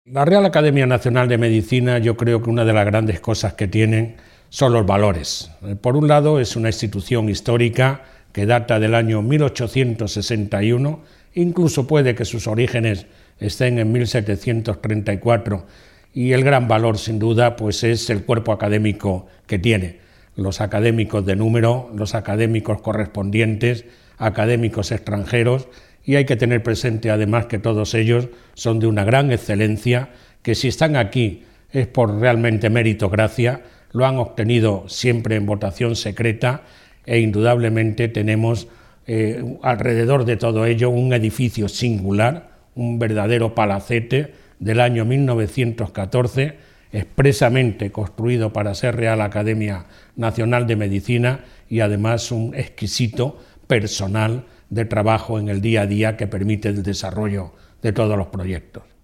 La Real Academia Nacional de Medicina, yo creo que una de las grandes cosas que tienen son los valores. Por un lado, es una institución histórica que data del año 1861, incluso puede que sus orígenes estén en 1734, y el gran valor, sin duda, pues es el cuerpo académico que tiene. Los académicos de número, los académicos correspondientes, académicos extranjeros, y hay que tener presente además que todos ellos son de una gran excelencia, que si están aquí es por realmente meritocracia, lo han obtenido siempre en votación secreta e indudablemente tenemos alrededor de todo ello un edificio singular, un verdadero palacete del año 1914, expresamente construido para ser Real Academia Nacional de Medicina y además un exquisito personal de trabajo en el día a día que permite el desarrollo de todos los proyectos.